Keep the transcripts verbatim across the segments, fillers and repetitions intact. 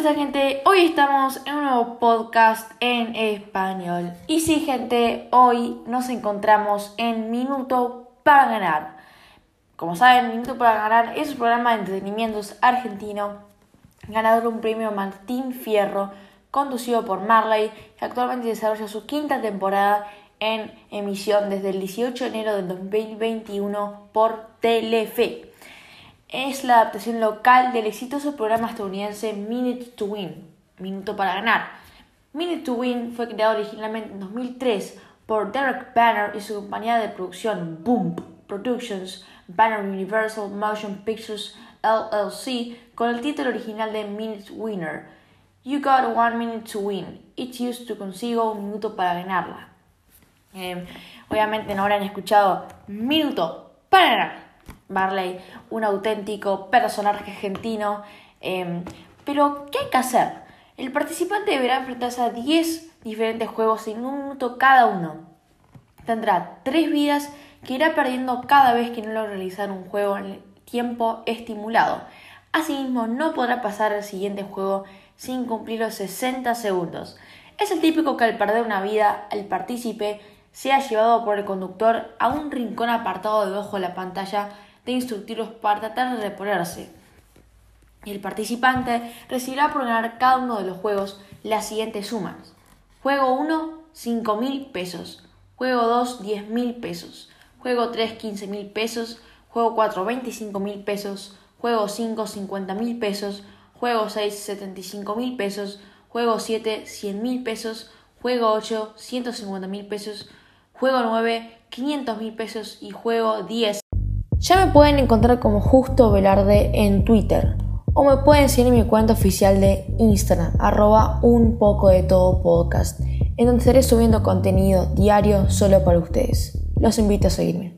tal, gente? Hoy estamos en un nuevo podcast en español. Y sí, gente, hoy nos encontramos en Minuto para Ganar. Como saben, Minuto para Ganar es un programa de entretenimientos argentino, ganador de un premio Martín Fierro, conducido por Marley, que actualmente desarrolla su quinta temporada en emisión desde el dieciocho de enero del dos mil veintiuno por Telefe. Es la adaptación local del exitoso programa estadounidense Minute to Win, Minuto para Ganar. Minute to Win fue creado originalmente en dos mil tres por Derek Banner y su compañía de producción Boom Productions, Banner Universal Motion Pictures L L C, con el título original de Minute Winner. You got one minute to win. It's used to consigo un minuto para ganarla. Eh, obviamente no habrán escuchado Minuto para Ganar. Marley, un auténtico personaje argentino. Eh, pero, ¿qué hay que hacer? El participante deberá enfrentarse a diez diferentes juegos en un minuto cada uno. Tendrá tres vidas que irá perdiendo cada vez que no logre realizar un juego en el tiempo estimulado. Asimismo, no podrá pasar al siguiente juego sin cumplir los sesenta segundos. Es el típico que al perder una vida, el partícipe sea llevado por el conductor a un rincón apartado debajo de la pantalla de instructivos para tratar de reponerse. El participante recibirá por ganar cada uno de los juegos las siguientes sumas. Juego uno, cinco mil pesos. Juego dos, diez mil pesos. Juego tres, quince mil pesos. Juego cuatro, veinticinco mil pesos. Juego cinco, cincuenta mil pesos. Juego seis, setenta y cinco mil pesos. Juego siete, cien mil pesos. Juego ocho, ciento cincuenta mil pesos. Juego nueve, quinientos mil pesos. Y juego diez. Ya me pueden encontrar como Justo Velarde en Twitter, o me pueden seguir en mi cuenta oficial de Instagram, arroba un poco de todo podcast, en donde estaré subiendo contenido diario solo para ustedes. Los invito a seguirme.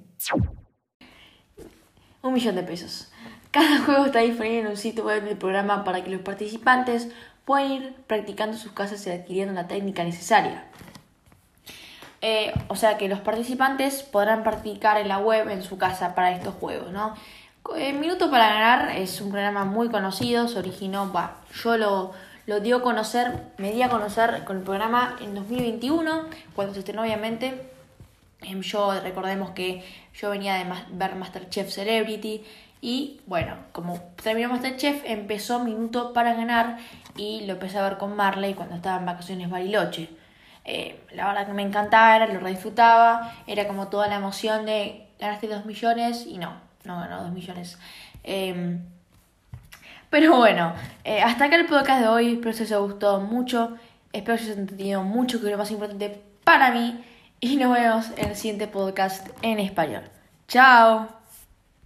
Un millón de pesos. Cada juego está disponible en un sitio web del programa para que los participantes puedan ir practicando en sus casas y adquiriendo la técnica necesaria. Eh, o sea que los participantes podrán practicar en la web en su casa para estos juegos, ¿no? Eh, Minuto para Ganar es un programa muy conocido, se originó, bah, yo lo, lo dio a conocer, me di a conocer con el programa en dos mil veintiuno, cuando se estrenó obviamente. Eh, yo, recordemos que yo venía de ma- ver MasterChef Celebrity y bueno, como terminó MasterChef empezó Minuto para Ganar y lo empecé a ver con Marley cuando estaba en vacaciones Bariloche. Eh, la verdad que me encantaba, era, lo disfrutaba, era como toda la emoción de ganaste dos millones y no, no ganó dos millones. Eh, pero bueno, eh, hasta acá el podcast de hoy, espero que os haya gustado mucho, espero que os haya entendido mucho, que es lo más importante para mí, y nos vemos en el siguiente podcast en español. ¡Chao!